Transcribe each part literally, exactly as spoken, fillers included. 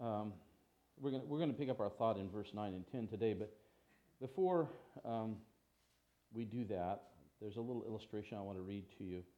Um, we're going we're to pick up our thought in verse nine and ten today, but before um, we do that, there's a little illustration I want to read to you.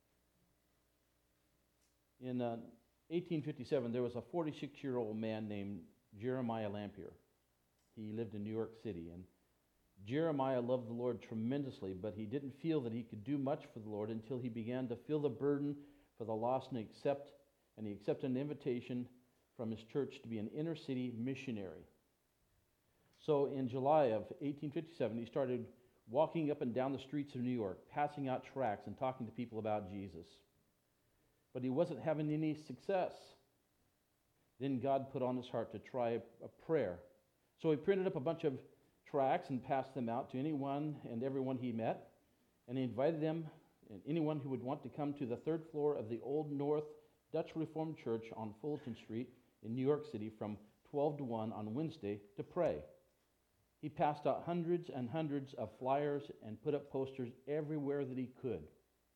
In uh, eighteen fifty-seven, there was a forty-six-year-old man named Jeremiah Lampier. He lived in New York City, and Jeremiah loved the Lord tremendously, but he didn't feel that he could do much for the Lord until he began to feel the burden for the lost and accept, and he accepted an invitation from his church to be an inner city missionary. So in July of eighteen fifty-seven, he started walking up and down the streets of New York, passing out tracts and talking to people about Jesus. But he wasn't having any success. Then God put on his heart to try a, a prayer. So he printed up a bunch of tracts and passed them out to anyone and everyone he met. And he invited them, and anyone who would want to come to the third floor of the Old North Dutch Reformed Church on Fulton Street in New York City from twelve to one on Wednesday to pray. He passed out hundreds and hundreds of flyers and put up posters everywhere that he could.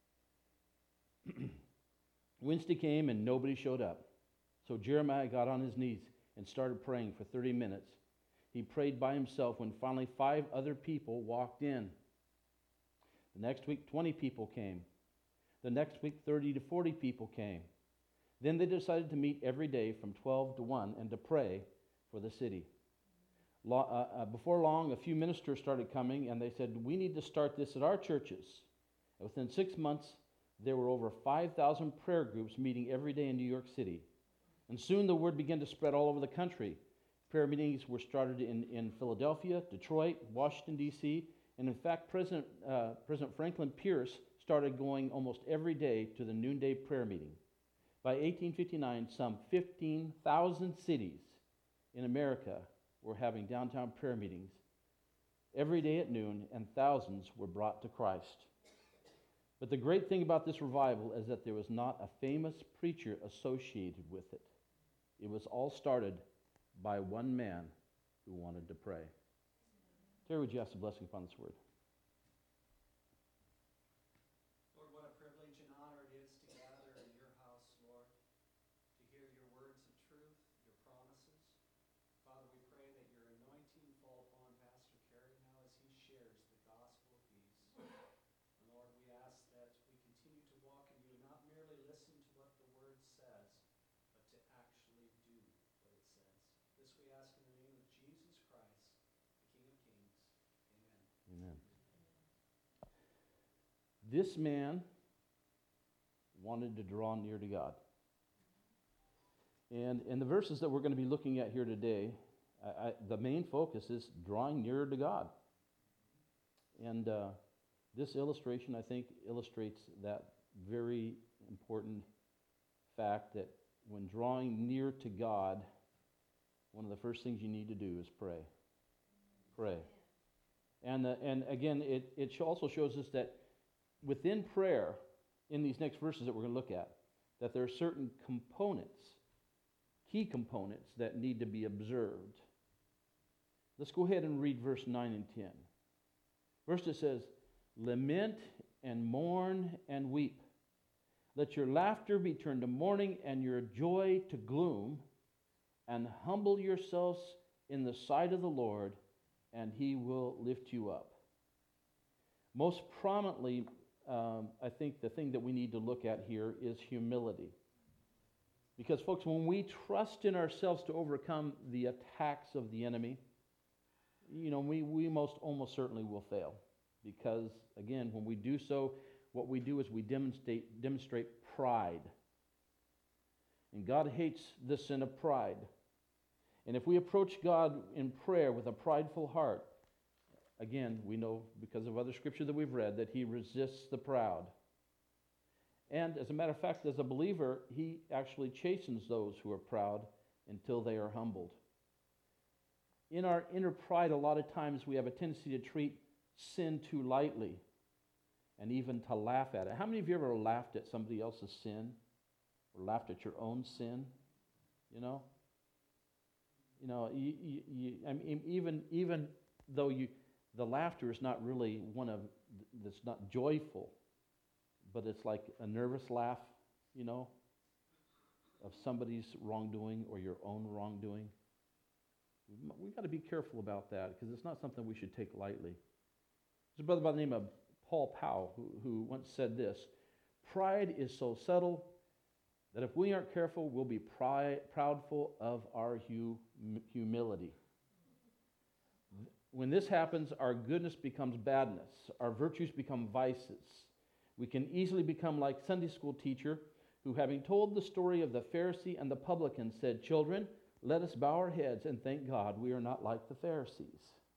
Wednesday came and nobody showed up. So Jeremiah got on his knees and started praying for thirty minutes. He prayed by himself when finally five other people walked in. The next week, twenty people came. The next week, thirty to forty people came. Then they decided to meet every day from twelve to one and to pray for the city. Before long, a few ministers started coming, and they said, we need to start this at our churches. And within six months, there were over five thousand prayer groups meeting every day in New York City. And soon the word began to spread all over the country. Prayer meetings were started in, in Philadelphia, Detroit, Washington, D C, and in fact, President, uh, President Franklin Pierce started going almost every day to the noonday prayer meeting. By eighteen fifty-nine, some fifteen thousand cities in America were having downtown prayer meetings every day at noon, and thousands were brought to Christ. But the great thing about this revival is that there was not a famous preacher associated with it. It was all started by one man who wanted to pray. Terry, would you ask a blessing upon this word? Lord, what a privilege and honor it is to gather in your house, Lord, to hear your words of truth, your promises. Father, we pray that your anointing fall upon Pastor Kerry now as he shares the gospel of peace. And Lord, we ask that we continue to walk in you, not merely listen to what the word says, but to actually do what it says. This we ask in the name of Jesus Christ, the King of Kings. Amen. Amen. This man wanted to draw near to God. And in the verses that we're going to be looking at here today, I, I, the main focus is drawing nearer to God. And uh, this illustration, I think, illustrates that very important fact that when drawing near to God, one of the first things you need to do is pray. Pray. And, uh, and again, it, it also shows us that within prayer, in these next verses that we're going to look at, that there are certain components, key components that need to be observed. Let's go ahead and read verse nine and ten. First it says, lament and mourn and weep. Let your laughter be turned to mourning and your joy to gloom, and humble yourselves in the sight of the Lord, and he will lift you up. Most prominently, um, I think the thing that we need to look at here is humility. Because, folks, when we trust in ourselves to overcome the attacks of the enemy, you know, we, we most almost certainly will fail. Because, again, when we do so, what we do is we demonstrate, demonstrate pride. And God hates the sin of pride. And if we approach God in prayer with a prideful heart, again, we know because of other scripture that we've read that he resists the proud. And as a matter of fact, as a believer, he actually chastens those who are proud until they are humbled. In our inner pride, a lot of times we have a tendency to treat sin too lightly and even to laugh at it. How many of you ever laughed at somebody else's sin or laughed at your own sin? You know? You know, you, you, you, I mean, even even though you, the laughter is not really one of that's not joyful, but it's like a nervous laugh, you know. of somebody's wrongdoing or your own wrongdoing. We've got to be careful about that because it's not something we should take lightly. There's a brother by the name of Paul Powell who, who once said this: pride is so subtle that if we aren't careful, we'll be pride, proudful of our hu- humility. When this happens, our goodness becomes badness. Our virtues become vices. We can easily become like Sunday school teacher who, having told the story of the Pharisee and the publican, said, "Children, let us bow our heads and thank God we are not like the Pharisees."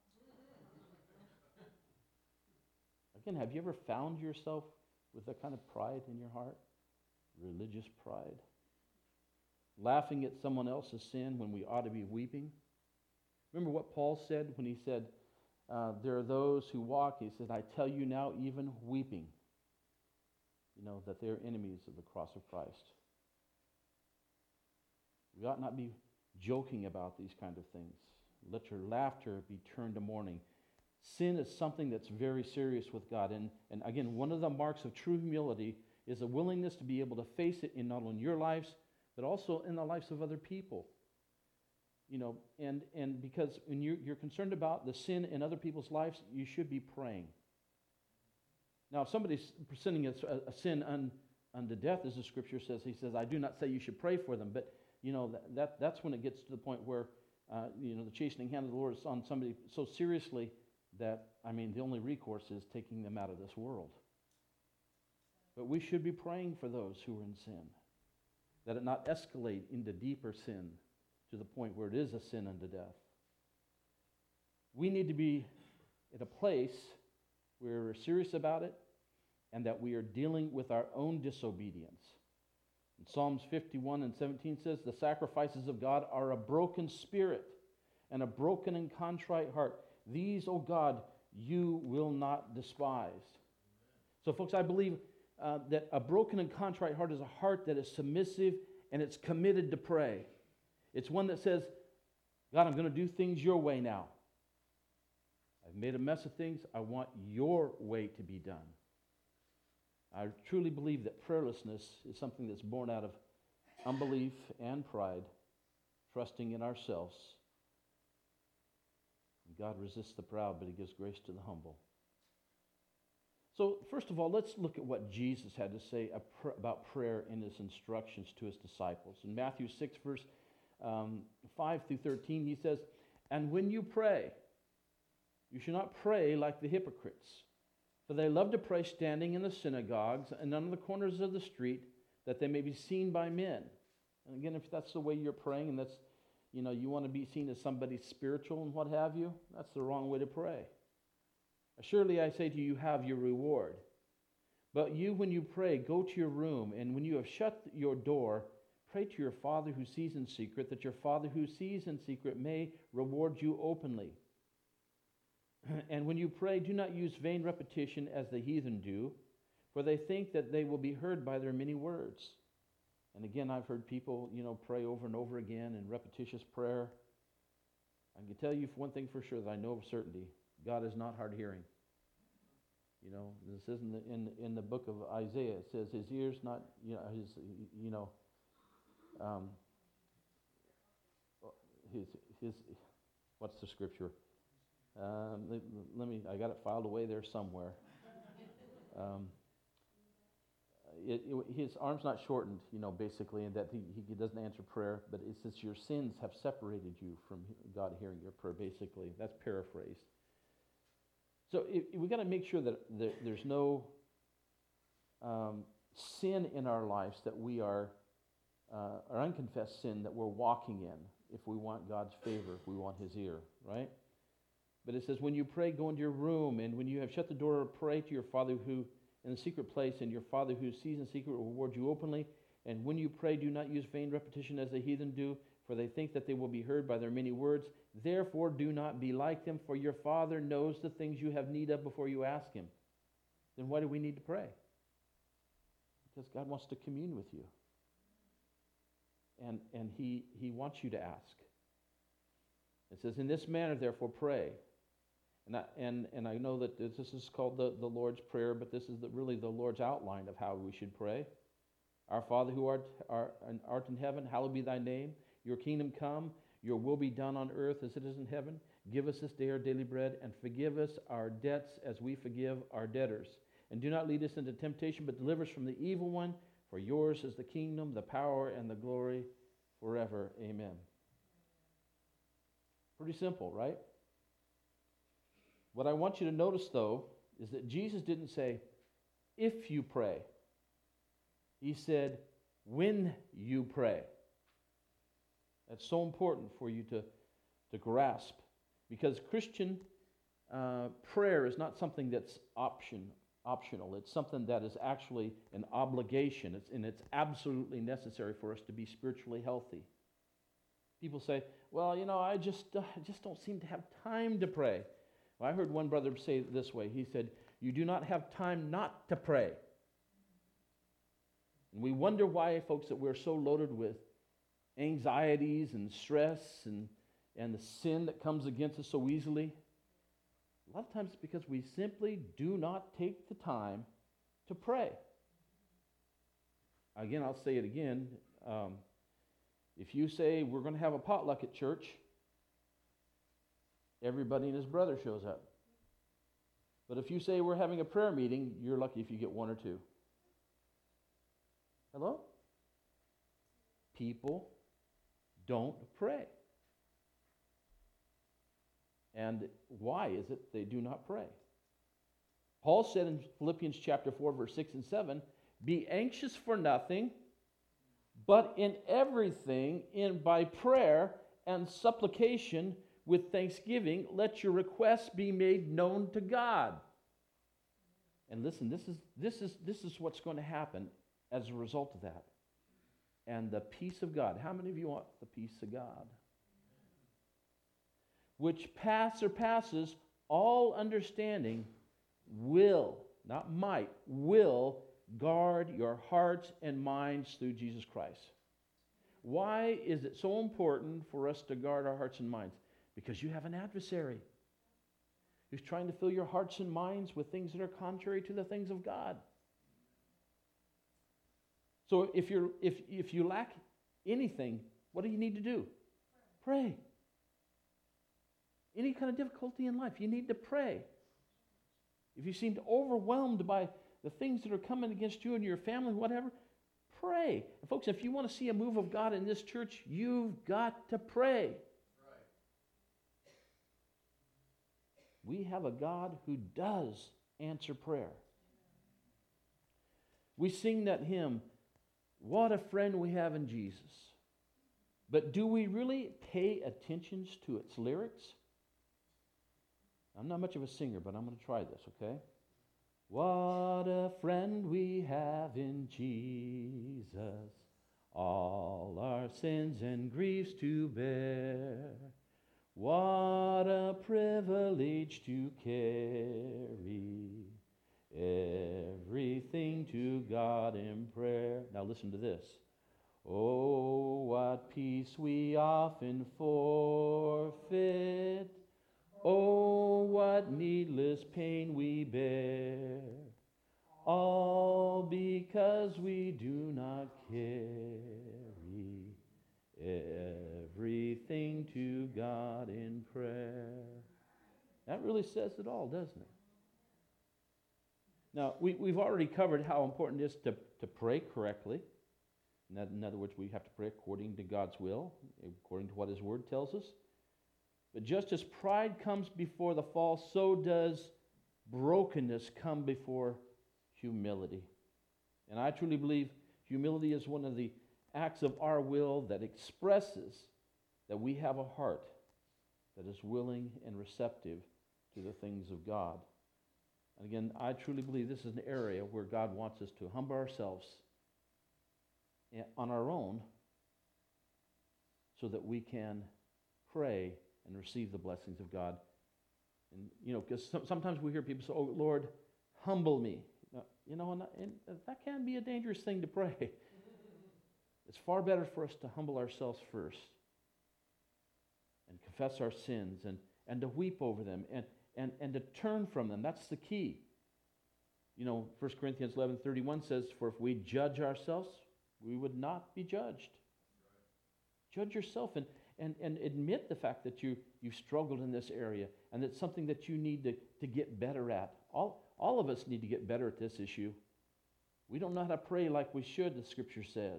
Again, have you ever found yourself with that kind of pride in your heart? Religious pride. Laughing at someone else's sin when we ought to be weeping. Remember what Paul said when he said, uh, there are those who walk, he said, "I tell you now, even weeping, you know, that they're enemies of the cross of Christ." We ought not be joking about these kind of things. Let your laughter be turned to mourning. Sin is something that's very serious with God. And, and again, one of the marks of true humility is a willingness to be able to face it in not only your lives, but also in the lives of other people. You know, and, and because when you're, you're concerned about the sin in other people's lives, you should be praying. Now, if somebody's sinning a, a sin un, unto death, as the scripture says, he says, "I do not say you should pray for them." But, you know, that, that that's when it gets to the point where, uh, you know, the chastening hand of the Lord is on somebody so seriously that, I mean, the only recourse is taking them out of this world. But we should be praying for those who are in sin, that it not escalate into deeper sin to the point where it is a sin unto death. We need to be at a place where we're serious about it and that we are dealing with our own disobedience. And Psalms fifty-one and seventeen says, "The sacrifices of God are a broken spirit and a broken and contrite heart. These, O God, you will not despise." So, folks, I believe uh, that a broken and contrite heart is a heart that is submissive and it's committed to pray. It's one that says, "God, I'm going to do things your way now. I've made a mess of things. I want your way to be done." I truly believe that prayerlessness is something that's born out of unbelief and pride, trusting in ourselves. God resists the proud, but he gives grace to the humble. So, first of all, let's look at what Jesus had to say about prayer in his instructions to his disciples. In Matthew six, verse um, five through thirteen, he says, "And when you pray, you should not pray like the hypocrites, for they love to pray standing in the synagogues and on the corners of the street, that they may be seen by men." And again, if that's the way you're praying, and that's, you know, you want to be seen as somebody spiritual and what have you, that's the wrong way to pray. "Surely I say to you, you have your reward. But you, when you pray, go to your room, and when you have shut your door, pray to your Father who sees in secret, that your Father who sees in secret may reward you openly. And when you pray, do not use vain repetition as the heathen do, for they think that they will be heard by their many words." And again, I've heard people, you know, pray over and over again in repetitious prayer. I can tell you for one thing for sure that I know of certainty: God is not hard hearing. You know, this isn't the, in in the book of Isaiah. It says his ears not, you know, his, you know, um, his his. What's the scripture? Um, let, let me. I got it filed away there somewhere. Um, It, it, his arm's not shortened, you know, basically, and that he, he doesn't answer prayer, but it says your sins have separated you from God hearing your prayer, basically. That's paraphrased. So it, it, we got to make sure that there, there's no um, sin in our lives that we are, uh, or unconfessed sin that we're walking in if we want God's favor, if we want his ear, right? But it says, when you pray, go into your room, and when you have shut the door, pray to your Father who in the secret place, and your Father who sees in secret will reward you openly. And when you pray, do not use vain repetition as the heathen do, for they think that they will be heard by their many words. Therefore, do not be like them, for your Father knows the things you have need of before you ask him. Then why do we need to pray? Because God wants to commune with you. And, and he, he wants you to ask. It says, in this manner, therefore, pray. And I, and, and I know that this is called the, the Lord's Prayer, but this is the, really the Lord's outline of how we should pray. Our Father who art, art, art in heaven, hallowed be thy name. Your kingdom come, your will be done on earth as it is in heaven. Give us this day our daily bread, and forgive us our debts as we forgive our debtors. And do not lead us into temptation, but deliver us from the evil one. For yours is the kingdom, the power, and the glory forever. Amen. Pretty simple, right? What I want you to notice, though, is that Jesus didn't say, if you pray. He said, when you pray. That's so important for you to, to grasp. Because Christian uh, prayer is not something that's option, optional. It's something that is actually an obligation. It's, and it's absolutely necessary for us to be spiritually healthy. People say, well, you know, I just, uh, I just don't seem to have time to pray. Well, I heard one brother say it this way. He said, you do not have time not to pray. And we wonder why, folks, that we're so loaded with anxieties and stress and, and the sin that comes against us so easily. A lot of times it's because we simply do not take the time to pray. Again, I'll say it again. Um, if you say we're going to have a potluck at church, everybody and his brother shows up. But if you say we're having a prayer meeting, you're lucky if you get one or two. Hello? People don't pray. And why is it they do not pray? Paul said in Philippians chapter four, verse six and seven, be anxious for nothing, but in everything, in by prayer and supplication with thanksgiving, let your requests be made known to God. And listen, this is this is this is what's going to happen as a result of that. And the peace of God. How many of you want the peace of God? Which pass surpasses all understanding, will, not might, will guard your hearts and minds through Jesus Christ. Why is it so important for us to guard our hearts and minds? Because you have an adversary who's trying to fill your hearts and minds with things that are contrary to the things of God. So if you're if if you lack anything, what do you need to do? Pray. Any kind of difficulty in life, you need to pray. If you seem overwhelmed by the things that are coming against you and your family, whatever, pray. And folks, if you want to see a move of God in this church, you've got to pray. Right. We have a God who does answer prayer. We sing that hymn, what a friend we have in Jesus. But do we really pay attention to its lyrics? I'm not much of a singer, but I'm going to try this, okay? What a friend we have in Jesus, all our sins and griefs to bear. What a privilege to carry everything to God in prayer. Now listen to this. Oh, what peace we often forfeit. Oh, what needless pain we bear, all because we do not carry everything to God in prayer. That really says it all, doesn't it? Now, we, we've already covered how important it is to, to pray correctly. In, that, in other words, we have to pray according to God's will, according to what His Word tells us. But just as pride comes before the fall, so does brokenness come before humility. And I truly believe humility is one of the acts of our will that expresses that we have a heart that is willing and receptive to the things of God. And again, I truly believe this is an area where God wants us to humble ourselves on our own so that we can pray and receive the blessings of God. And, you know, because sometimes we hear people say, oh, Lord, humble me. You know, and, and that can be a dangerous thing to pray. It's far better for us to humble ourselves first and confess our sins and, and to weep over them and, and, and to turn from them. That's the key. You know, First Corinthians eleven thirty-one says, for if we judge ourselves, we would not be judged. Judge yourself and, and, and admit the fact that you, you've struggled in this area and it's something that you need to, to get better at. All, all of us need to get better at this issue. We don't know how to pray like we should, the Scripture says.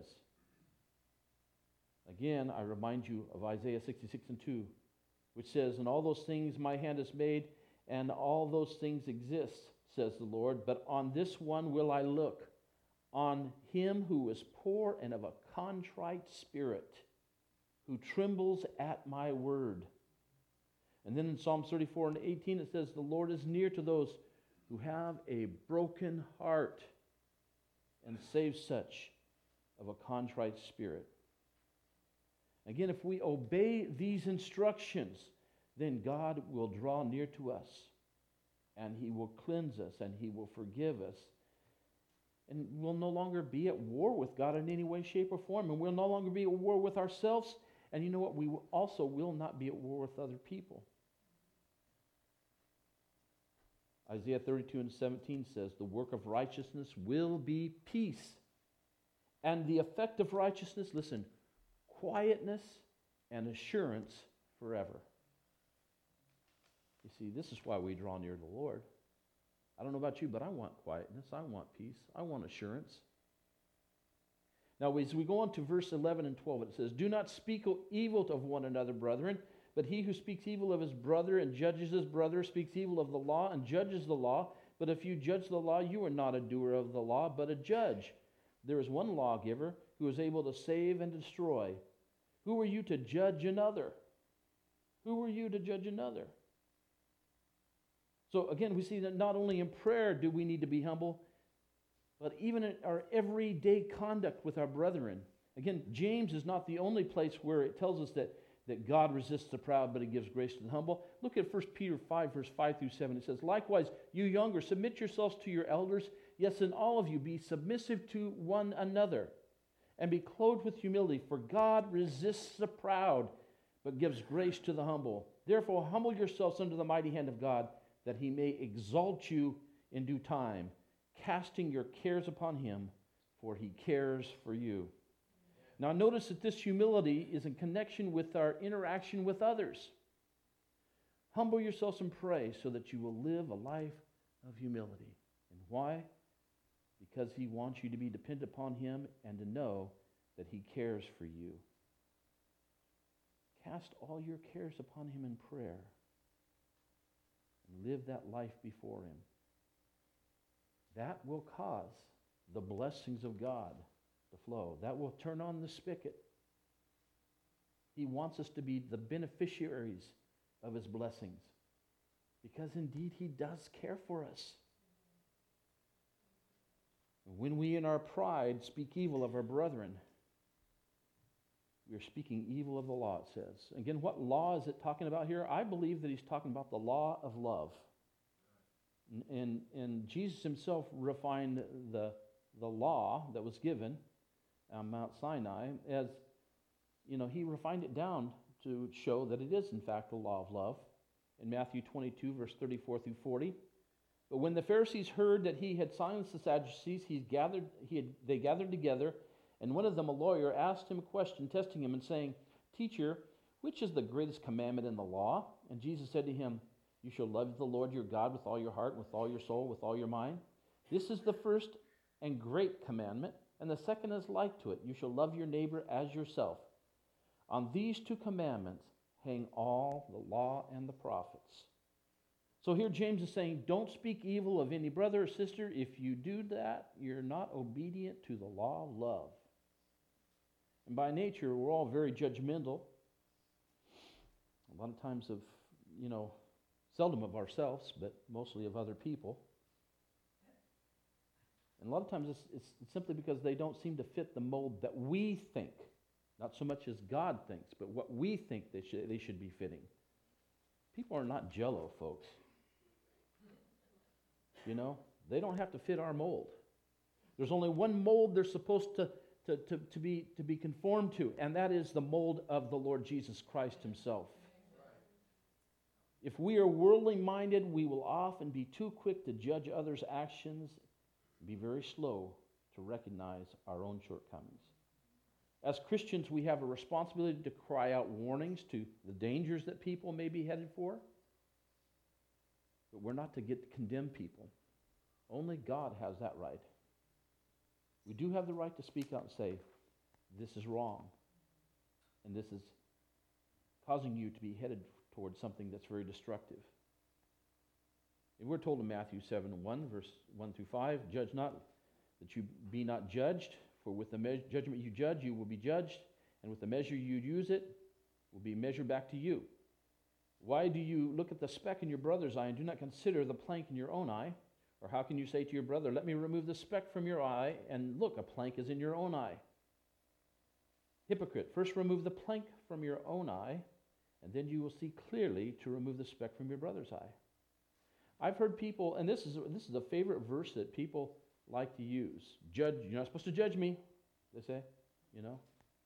Again, I remind you of Isaiah sixty-six and two, which says, "And all those things my hand has made, and all those things exist, says the Lord, but on this one will I look, on him who is poor and of a contrite spirit, who trembles at my word." And then in Psalm thirty-four and eighteen it says, "The Lord is near to those who have a broken heart, and saves such of a contrite spirit." Again, if we obey these instructions, then God will draw near to us, and He will cleanse us, and He will forgive us. And we'll no longer be at war with God in any way, shape, or form. And we'll no longer be at war with ourselves. And you know what? We also will not be at war with other people. Isaiah thirty-two and seventeen says, "The work of righteousness will be peace. And the effect of righteousness," listen, "quietness and assurance forever." You see, this is why we draw near to the Lord. I don't know about you, but I want quietness. I want peace. I want assurance. Now, as we go on to verse eleven and twelve, it says, "Do not speak evil of one another, brethren, but he who speaks evil of his brother and judges his brother speaks evil of the law and judges the law. But if you judge the law, you are not a doer of the law, but a judge. There is one lawgiver who is able to save and destroy. Who are you to judge another?" Who are you to judge another? So again, we see that not only in prayer do we need to be humble, but even in our everyday conduct with our brethren. Again, James is not the only place where it tells us that, that God resists the proud, but He gives grace to the humble. Look at First Peter five, verse five through seven. It says, "Likewise, you younger, submit yourselves to your elders. Yes, and all of you be submissive to one another, and be clothed with humility, for God resists the proud, but gives grace to the humble. Therefore, humble yourselves under the mighty hand of God, that He may exalt you in due time, casting your cares upon Him, for He cares for you." Now notice that this humility is in connection with our interaction with others. Humble yourselves and pray so that you will live a life of humility. And why? Because He wants you to be dependent upon Him and to know that He cares for you. Cast all your cares upon Him in prayer. And live that life before Him. That will cause the blessings of God to flow. That will turn on the spigot. He wants us to be the beneficiaries of His blessings, because indeed He does care for us. When we in our pride speak evil of our brethren, we are speaking evil of the law, it says. Again, what law is it talking about here? I believe that He's talking about the law of love. And, and, and Jesus Himself refined the, the law that was given on Mount Sinai as, you know, He refined it down to show that it is in fact the law of love. In Matthew twenty-two, verse thirty-four through forty. "But when the Pharisees heard that He had silenced the Sadducees, he gathered, he had, they gathered together, and one of them, a lawyer, asked Him a question, testing Him and saying, 'Teacher, which is the greatest commandment in the law?' And Jesus said to him, 'You shall love the Lord your God with all your heart, with all your soul, with all your mind. This is the first and great commandment, and the second is like to it. You shall love your neighbor as yourself. On these two commandments hang all the law and the prophets.'" So here James is saying, don't speak evil of any brother or sister. If you do that, you're not obedient to the law of love. And by nature, we're all very judgmental. A lot of times of, you know, seldom of ourselves, but mostly of other people. And a lot of times it's, it's, it's simply because they don't seem to fit the mold that we think. Not so much as God thinks, but what we think they should, they should be fitting. People are not Jell-O, folks. You know, they don't have to fit our mold. There's only one mold they're supposed to, to, to, to, be, to be conformed to, and that is the mold of the Lord Jesus Christ Himself. If we are worldly minded, we will often be too quick to judge others' actions, be very slow to recognize our own shortcomings. As Christians, we have a responsibility to cry out warnings to the dangers that people may be headed for. But we're not to get to condemn people. Only God has that right. We do have the right to speak out and say, this is wrong. And this is causing you to be headed towards something that's very destructive. And we're told in Matthew seven one, verse one through five, judge not, that you be not judged, for with the me- judgment you judge, you will be judged, and with the measure you use it, will be measured back to you. Why do you look at the speck in your brother's eye and do not consider the plank in your own eye? Or how can you say to your brother, let me remove the speck from your eye, and look, a plank is in your own eye? Hypocrite, first remove the plank from your own eye, and then you will see clearly to remove the speck from your brother's eye. I've heard people, and this is this is a favorite verse that people like to use. Judge, you're not supposed to judge me, they say, you know.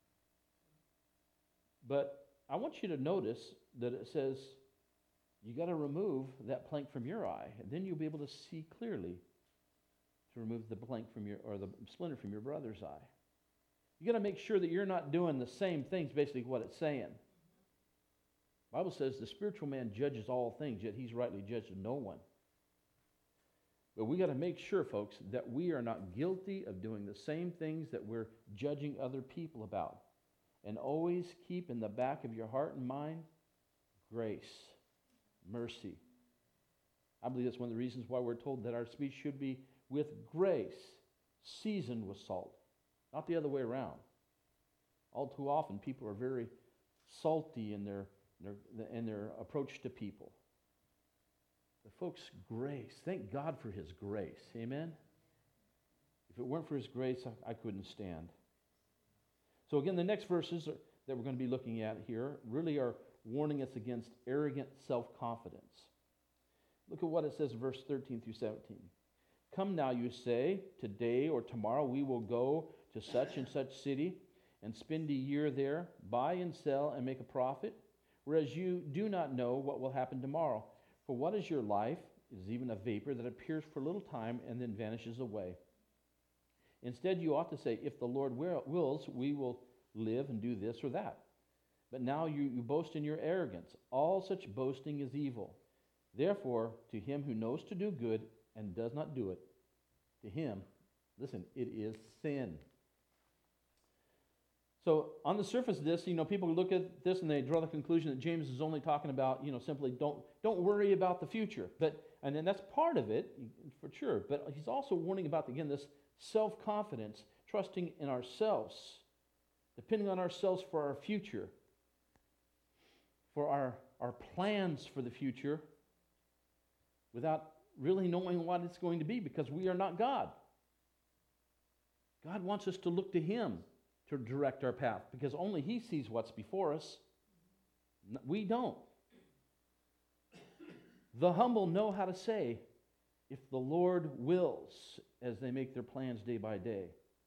But I want you to notice that it says you got to remove that plank from your eye, and then you'll be able to see clearly to remove the plank from your, or the splinter from your brother's eye. You got to make sure that you're not doing the same things, basically what it's saying. The Bible says the spiritual man judges all things, yet he's rightly judged no one. But we got to make sure, folks, that we are not guilty of doing the same things that we're judging other people about. And always keep in the back of your heart and mind grace, mercy. I believe that's one of the reasons why we're told that our speech should be with grace, seasoned with salt, not the other way around. All too often, people are very salty in their, their, in their approach to people. But folks, grace, thank God for His grace. Amen? If it weren't for His grace, I, I couldn't stand. So again, the next verses are, that we're going to be looking at here really are warning us against arrogant self-confidence. Look at what it says in verse thirteen through seventeen. Come now, you say, today or tomorrow we will go to such and such city and spend a year there, buy and sell and make a profit, whereas you do not know what will happen tomorrow. For what is your life? It is even a vapor that appears for a little time and then vanishes away. Instead, you ought to say, if the Lord wills, we will live and do this or that. But now you, you boast in your arrogance. All such boasting is evil. Therefore, to him who knows to do good and does not do it, to him, listen, it is sin. So on the surface of this, you know, people look at this and they draw the conclusion that James is only talking about, you know, simply don't don't worry about the future. But and then that's part of it, for sure. But he's also warning about, again, this self-confidence, trusting in ourselves, depending on ourselves for our future, for our, our plans for the future, without really knowing what it's going to be, because we are not God. God wants us to look to Him to direct our path, because only He sees what's before us. We don't. The humble know how to say, if the Lord wills, as they make their plans day by day.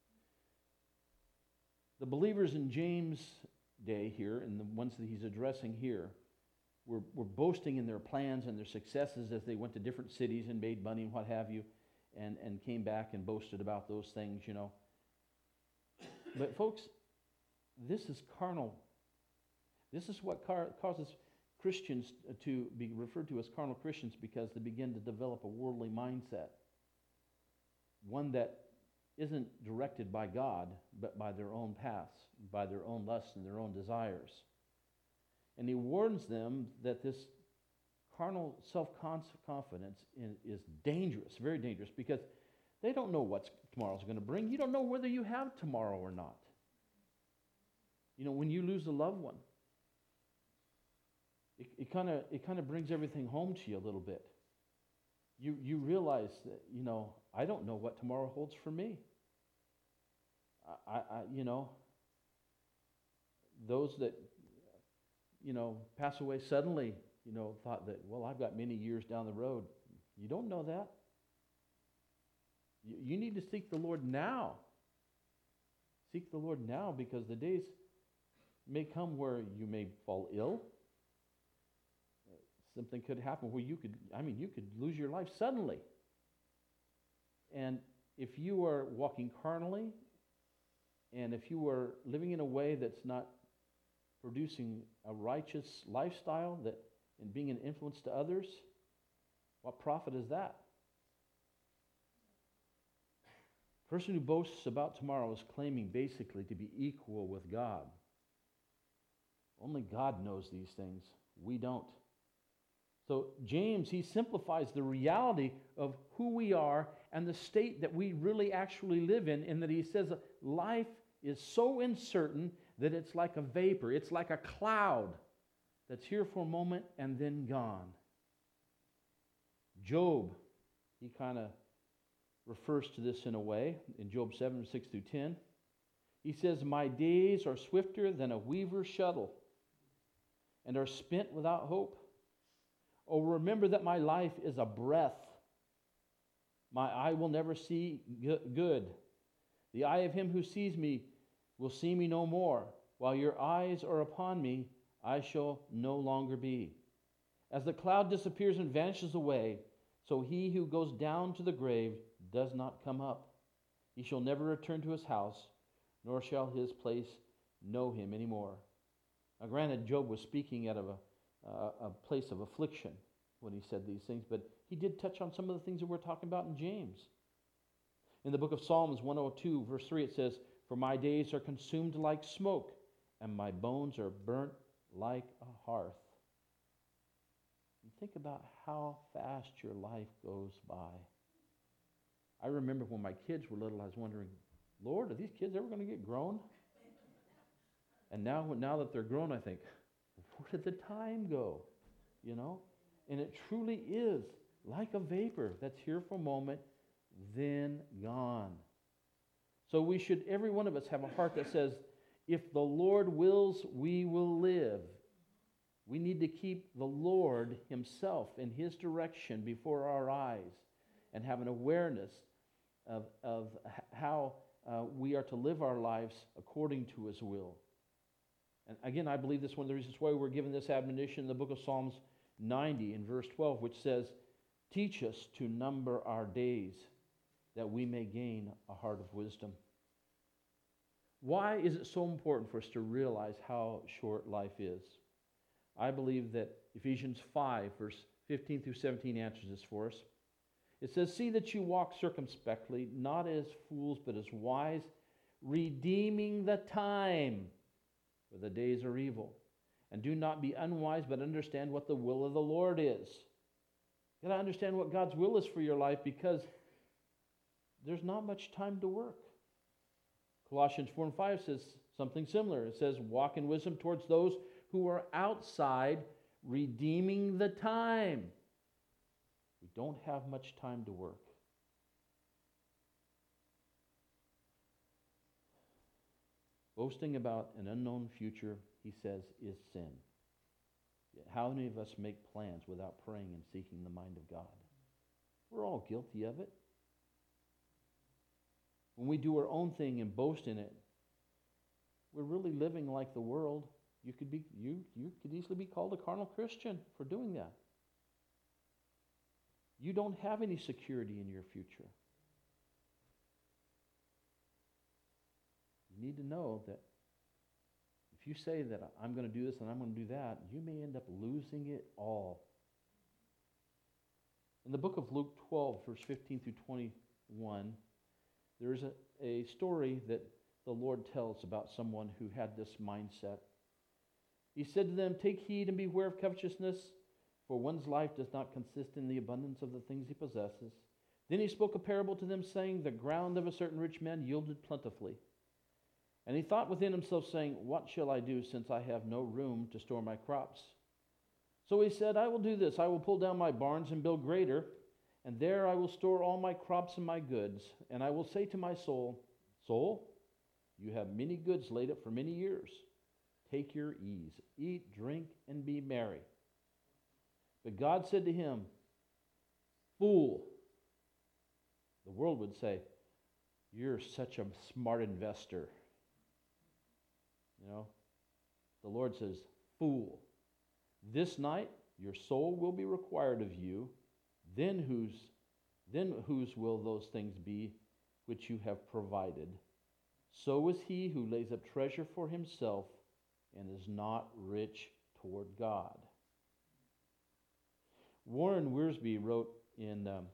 The believers in James' day here, and the ones that he's addressing here, were, were boasting in their plans and their successes as they went to different cities and made money and what have you, and, and came back and boasted about those things, you know. But folks, this is carnal. This is what car- causes Christians to be referred to as carnal Christians, because they begin to develop a worldly mindset. One that isn't directed by God, but by their own paths, by their own lusts and their own desires. And he warns them that this carnal self-confidence is dangerous, very dangerous, because they don't know what tomorrow's going to bring. You don't know whether you have tomorrow or not. You know, when you lose a loved one, it, it kind of it kind of brings everything home to you a little bit. You you realize that, you know, I don't know what tomorrow holds for me. I, I you know, those that, you know, pass away suddenly, you know, thought that, well, I've got many years down the road. You don't know that. You, you need to seek the Lord now. Seek the Lord now, because the days may come where you may fall ill. Something could happen where you could, I mean, you could lose your life suddenly. And if you are walking carnally, And if you are living in a way that's not producing a righteous lifestyle that and being an influence to others, what profit is that? The person who boasts about tomorrow is claiming basically to be equal with God. Only God knows these things. We don't. So James, he simplifies the reality of who we are and the state that we really actually live in, in that he says life is so uncertain that it's like a vapor. It's like a cloud that's here for a moment and then gone. Job, he kind of refers to this in a way in Job seven, six through ten. He says, my days are swifter than a weaver's shuttle and are spent without hope. Oh, remember that my life is a breath. My eye will never see good. The eye of him who sees me will see me no more. While your eyes are upon me, I shall no longer be. As the cloud disappears and vanishes away, so he who goes down to the grave does not come up. He shall never return to his house, nor shall his place know him anymore. Now, granted, Job was speaking out of a, uh, a place of affliction when he said these things, but he did touch on some of the things that we're talking about in James. In the book of Psalms one oh two, verse three, it says, for my days are consumed like smoke, and my bones are burnt like a hearth. And think about how fast your life goes by. I remember when my kids were little, I was wondering, Lord, are these kids ever going to get grown? And now, now that they're grown, I think, where did the time go? You know? And it truly is like a vapor that's here for a moment, then gone. So we should, every one of us, have a heart that says, if the Lord wills, we will live. We need to keep the Lord himself in his direction before our eyes and have an awareness of, of how uh, we are to live our lives according to his will. And again, I believe this is one of the reasons why we're given this admonition in the book of Psalms ninety in verse twelve, which says, teach us to number our days that we may gain a heart of wisdom. Why is it so important for us to realize how short life is? I believe that Ephesians five, verse fifteen through seventeen answers this for us. It says, see that you walk circumspectly, not as fools, but as wise, redeeming the time, for the days are evil. And do not be unwise, but understand what the will of the Lord is. You got to understand what God's will is for your life, because there's not much time to work. Colossians four and five says something similar. It says, walk in wisdom towards those who are outside, redeeming the time. We don't have much time to work. Boasting about an unknown future, he says, is sin. Yet how many of us make plans without praying and seeking the mind of God? We're all guilty of it. When we do our own thing and boast in it, we're really living like the world. You could be you you could easily be called a carnal Christian for doing that. You don't have any security in your future. You need to know that if you say that I'm going to do this and I'm going to do that, you may end up losing it all. In the book of Luke twelve, verse fifteen through twenty-one, there is a, a story that the Lord tells about someone who had this mindset. He said to them, take heed and beware of covetousness, for one's life does not consist in the abundance of the things he possesses. Then he spoke a parable to them, saying, the ground of a certain rich man yielded plentifully. And he thought within himself, saying, what shall I do, since I have no room to store my crops? So he said, I will do this. I will pull down my barns and build greater, and there I will store all my crops and my goods. And I will say to my soul, soul, you have many goods laid up for many years. Take your ease, eat, drink, and be merry. But God said to him, fool. The world would say, you're such a smart investor. You know, the Lord says, fool. This night your soul will be required of you. Then whose, then whose will those things be which you have provided? So is he who lays up treasure for himself and is not rich toward God. Warren Wiersbe wrote in um,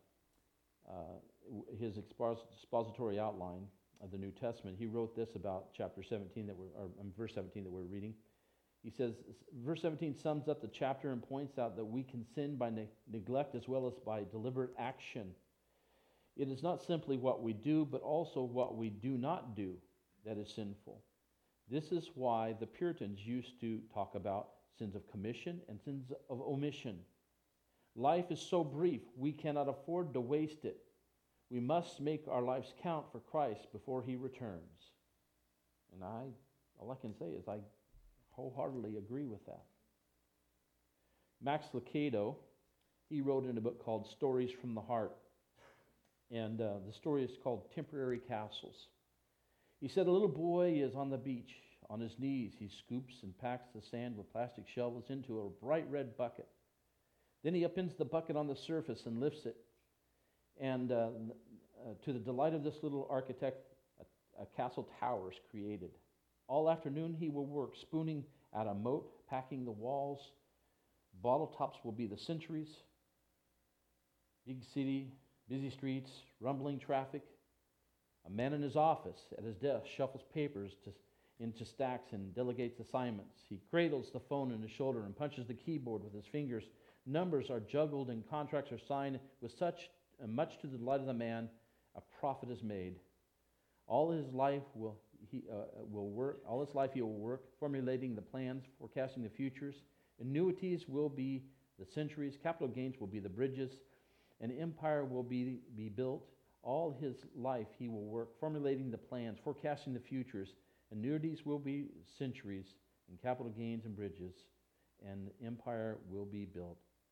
uh, his expository outline of the New Testament, he wrote this about chapter seventeen that we're, or um, verse seventeen that we're reading. He says, verse seventeen sums up the chapter and points out that we can sin by ne- neglect as well as by deliberate action. It is not simply what we do, but also what we do not do that is sinful. This is why the Puritans used to talk about sins of commission and sins of omission. Life is so brief, we cannot afford to waste it. We must make our lives count for Christ before he returns. And I, all I can say is I wholeheartedly agree with that. Max Lucado, he wrote in a book called Stories from the Heart. And uh, the story is called Temporary Castles. He said a little boy is on the beach. On his knees, he scoops and packs the sand with plastic shovels into a bright red bucket. Then he upends the bucket on the surface and lifts it. And uh, uh, to the delight of this little architect, a, a castle tower is created. All afternoon he will work, spooning out a moat, packing the walls. Bottle tops will be the sentries. Big city, busy streets, rumbling traffic. A man in his office at his desk shuffles papers to, into stacks and delegates assignments. He cradles the phone in his shoulder and punches the keyboard with his fingers. Numbers are juggled and contracts are signed with such uh, much to the delight of the man. A profit is made. All his life will he uh, will work. All his life he will work, formulating the plans, forecasting the futures. Annuities will be the centuries. Capital gains will be the bridges. An empire will be be built. All his life he will work, formulating the plans, forecasting the futures. Annuities will be centuries, and capital gains and bridges, and empire will be built.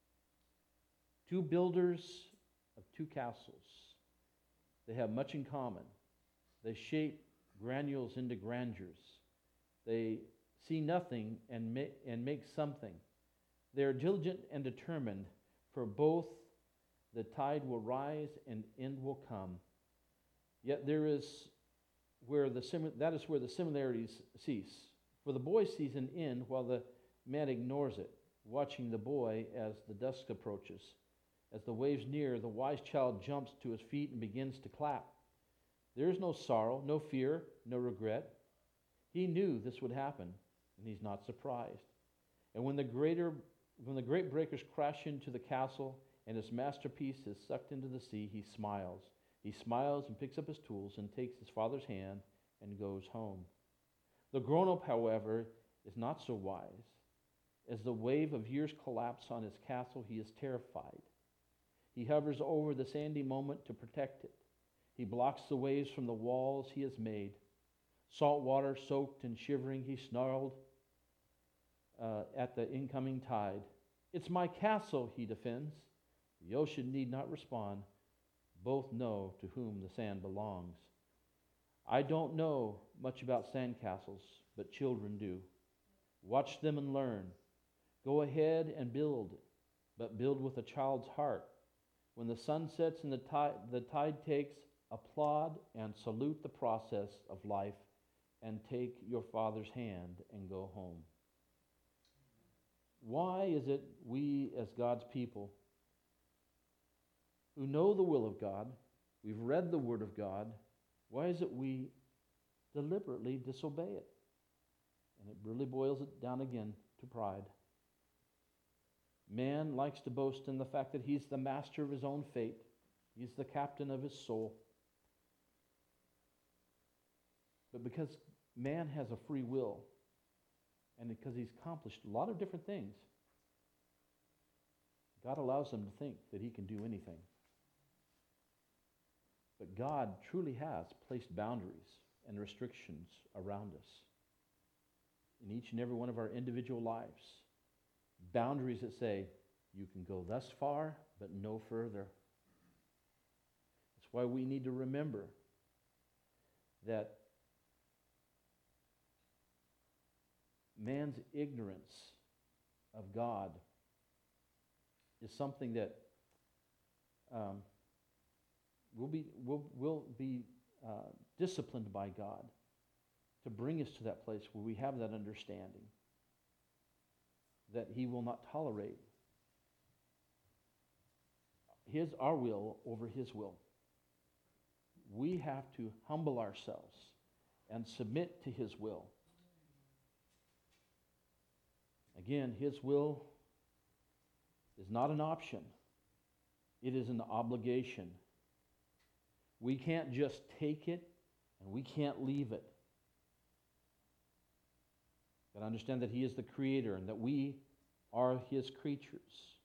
Two builders of two castles. They have much in common. They shape granules into grandeurs. They see nothing and make, and make something. They are diligent and determined, for both the tide will rise and end will come. Yet there is where the sim- that is where the similarities cease. For the boy sees an end while the man ignores it, watching the boy as the dusk approaches. As the waves near, the wise child jumps to his feet and begins to clap. There is no sorrow, no fear, no regret. He knew this would happen, and he's not surprised. And when the greater, when the great breakers crash into the castle and his masterpiece is sucked into the sea, he smiles. He smiles and picks up his tools and takes his father's hand and goes home. The grown-up, however, is not so wise. As the wave of years collapse on his castle, he is terrified. He hovers over the sandy moment to protect it. He blocks the waves from the walls he has made. Salt water soaked and shivering, he snarled uh, at the incoming tide. It's my castle, he defends. The ocean need not respond. Both know to whom the sand belongs. I don't know much about sandcastles, but children do. Watch them and learn. Go ahead and build, but build with a child's heart. When the sun sets and the tide, the tide takes, applaud and salute the process of life and take your Father's hand and go home. Why is it we as God's people who know the will of God, we've read the Word of God, why is it we deliberately disobey it? And it really boils it down again to pride. Man likes to boast in the fact that he's the master of his own fate. He's the captain of his soul. But because man has a free will, and because he's accomplished a lot of different things, God allows him to think that he can do anything. But God truly has placed boundaries and restrictions around us in each and every one of our individual lives. Boundaries that say, you can go thus far, but no further. That's why we need to remember that man's ignorance of God is something that um, will be will will be uh, disciplined by God. to bring us to that place where we have that understanding that He will not tolerate His, our will over His will. We have to humble ourselves and submit to His will. Again, His will is not an option. It is an obligation. We can't just take it and we can't leave it. Got to understand that He is the Creator and that we are His creatures.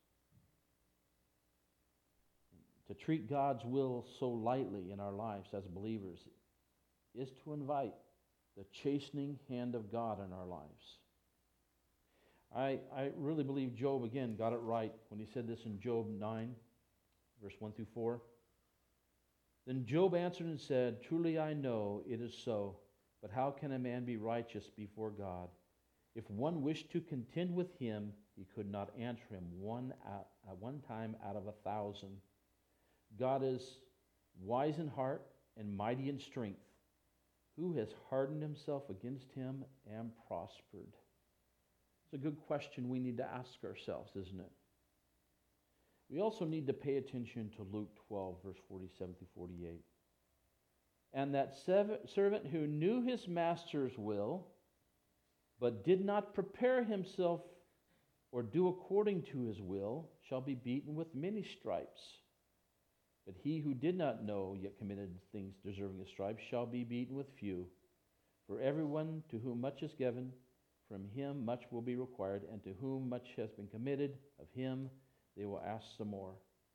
To treat God's will so lightly in our lives as believers is to invite the chastening hand of God in our lives. I, I really believe Job, again, got it right when he said this in Job nine, verse one through four. Then Job answered and said, "Truly I know it is so, but how can a man be righteous before God? If one wished to contend with Him, he could not answer him one at, at one time out of a thousand. God is wise in heart and mighty in strength. Who has hardened himself against Him and prospered?" It's a good question we need to ask ourselves, isn't it? We also need to pay attention to Luke twelve, verse forty-seven through forty-eight. And that servant who knew his master's will, but did not prepare himself or do according to his will, shall be beaten with many stripes. But he who did not know, yet committed things deserving of stripes, shall be beaten with few. For everyone to whom much is given, from him much will be required, and to whom much has been committed, of him they will ask some more.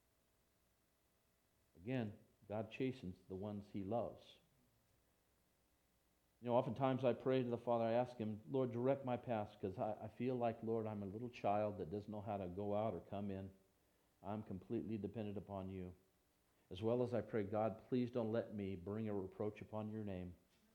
Again, God chastens the ones He loves. You know, oftentimes I pray to the Father, I ask Him, Lord, direct my path, because I, I feel like, Lord, I'm a little child that doesn't know how to go out or come in. I'm completely dependent upon You. As well as I pray, God, please don't let me bring a reproach upon Your name.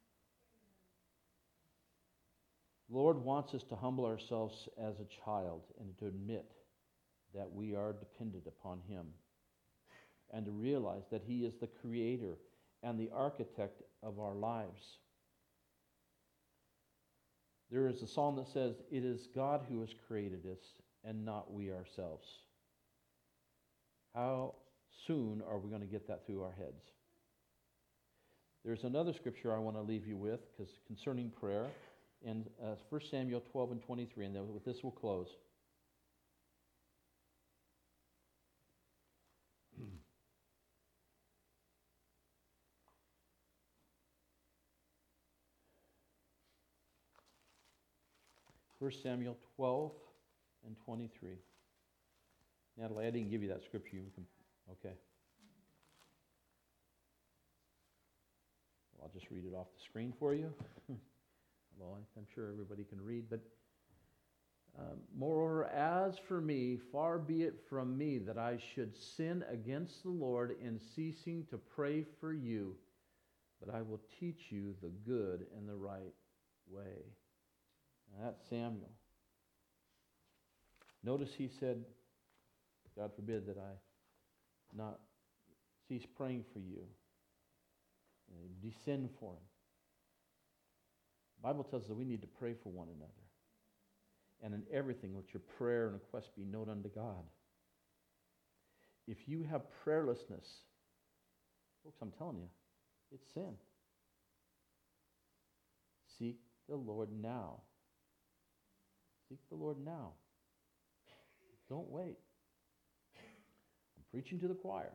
Lord wants us to humble ourselves as a child and to admit that we are dependent upon Him, and to realize that He is the Creator and the architect of our lives. There is a psalm that says, "It is God who has created us and not we ourselves." How soon are we going to get that through our heads? There's another scripture I want to leave you with, because concerning prayer, in uh, First Samuel twelve and twenty-three, and then with this we'll close. First Samuel twelve and twenty-three. Natalie, I didn't give you that scripture. You can, okay. I'll just read it off the screen for you. Well, I'm sure everybody can read, but um, moreover, as for me, far be it from me that I should sin against the Lord in ceasing to pray for you, but I will teach you the good and the right way. Now, that's Samuel. Notice he said, God forbid that I not cease praying for you, and descend for him. The Bible tells us that we need to pray for one another. And in everything, let your prayer and request be known unto God. If you have prayerlessness, folks, I'm telling you, it's sin. Seek the Lord now. Seek the Lord now. Don't wait. I'm preaching to the choir.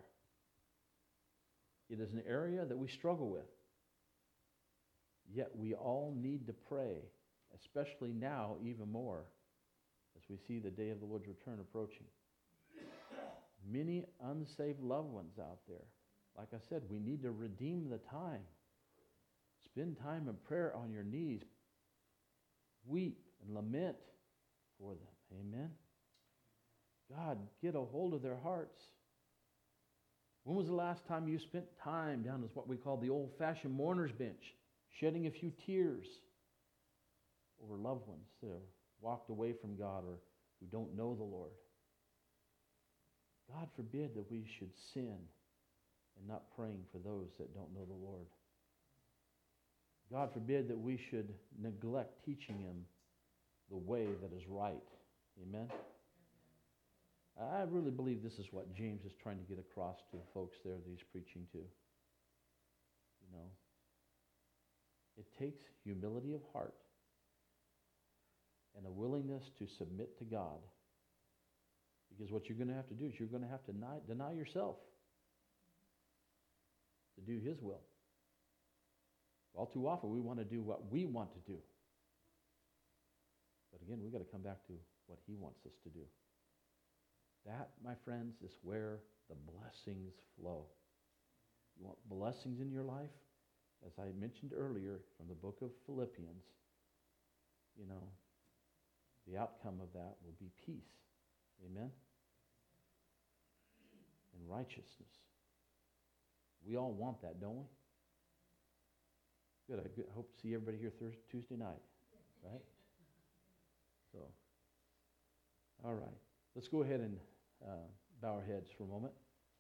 It is an area that we struggle with. Yet we all need to pray, especially now even more, as we see the day of the Lord's return approaching. Many unsaved loved ones out there. Like I said, we need to redeem the time. Spend time in prayer on your knees. Weep and lament for them. Amen? God, get a hold of their hearts. When was the last time you spent time down as what we call the old-fashioned mourner's bench, shedding a few tears over loved ones that have walked away from God or who don't know the Lord? God forbid that we should sin and not praying for those that don't know the Lord. God forbid that we should neglect teaching him the way that is right. Amen? I really believe this is what James is trying to get across to the folks there that he's preaching to. You know, it takes humility of heart and a willingness to submit to God. Because what you're going to have to do is you're going to have to deny, deny yourself to do his will. All too often we want to do what we want to do. But again, we've got to come back to what he wants us to do. That, my friends, is where the blessings flow. You want blessings in your life? As I mentioned earlier from the book of Philippians, you know, the outcome of that will be peace. Amen? And righteousness. We all want that, don't we? Good. I good- hope to see everybody here Thursday, Tuesday night. Right? So, all right. Let's go ahead and uh, bow our heads for a moment.